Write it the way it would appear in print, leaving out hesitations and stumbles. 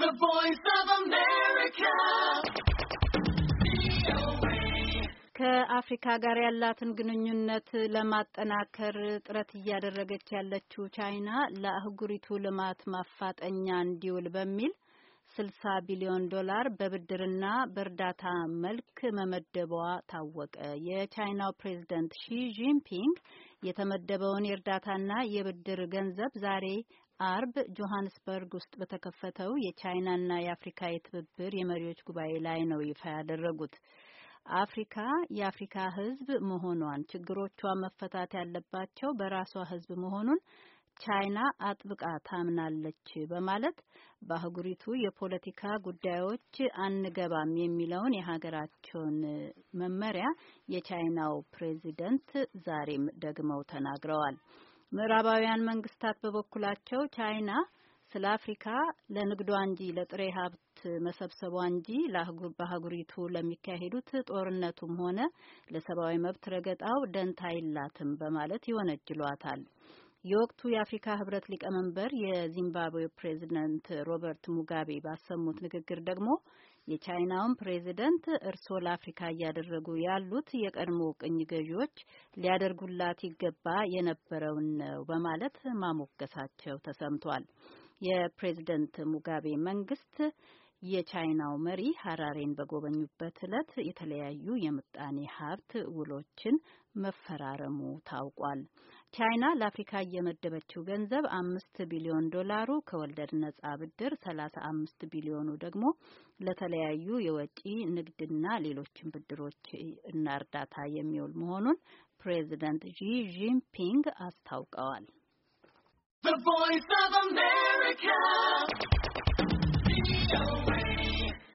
The Voice of America. ከአፍሪካ ጋር ያላትን ግንኙነት ለማጠናከር ጥረት እያደረገች ያለችው ቻይና ለአህጉሪቱ ልማት ማፋጠኛ እንዲውል በሚል $60 ቢሊዮን በብድርና በእርዳታ መልክ መመደቧ ታወቀ። የቻይናው ፕሬዝዳንት ሺ ጂንፒንግ የተመደበውን የእርዳታና የብድር ገንዘብ ዛሬ አርብ ጆሃንስበርግ ውስጥ በተከፈተው የቻይናና የአፍሪካ የትብብር የመሪዎች ጉባኤ ላይ ነው ይፋ ያደረጉት። አፍሪካ የአፍሪካ ሕዝብ መሆኗን ችግሮቿ መፈታት ያለባቸው በራሷ ሕዝብ መሆኑን ቻይና አጥብቃ ታምናለች በማለት በአህጉሪቱ የፖለቲካ ጉዳዮች አንገባም የሚለውን የሀገራቸውን መመሪያ የቻይናው ፕሬዚደንት ዛሬም ደግመው ተናግረዋል። ምዕራባውያን መንግስታት በበኩላቸው ቻይና ስለ አፍሪካ ለንግዷ እንጂ ለጥሬ ሀብት መሰብሰቧ እንጂ በአህጉሪቱ ለሚካሄዱት ጦርነቱም ሆነ ለሰብአዊ መብት ረገጣው ደንታ የላትም በማለት ይወነጅሏታል። የወቅቱ የአፍሪካ ህብረት ሊቀመንበር የዚምባብዌ ፕሬዚደንት ሮበርት ሙጋቤ ባሰሙት ንግግር ደግሞ የቻይናውን ፕሬዚደንት እርስዎ ለአፍሪካ እያደረጉ ያሉት የቀድሞ ቅኝ ገዢዎች ሊያደርጉላት ይገባ የነበረውን ነው በማለት ማሞገሳቸው ተሰምቷል። የፕሬዚደንት ሙጋቤ መንግስት የቻይናው መሪ ሀራሬን በጎበኙበት ዕለት የተለያዩ የምጣኔ ሀብት ውሎችን መፈራረሙ ታውቋል። ቻይና ለአፍሪካ እየመደበችው ገንዘብ $5 ቢሊዮን ከወለድ ነጻ ብድር፣ 35 ቢሊዮኑ ደግሞ ለተለያዩ የወጪ ንግድና ሌሎችን ብድሮች እና እርዳታ የሚውል መሆኑን ፕሬዚደንት ሺ ጂንፒንግ አስታውቀዋል። The Voice of America.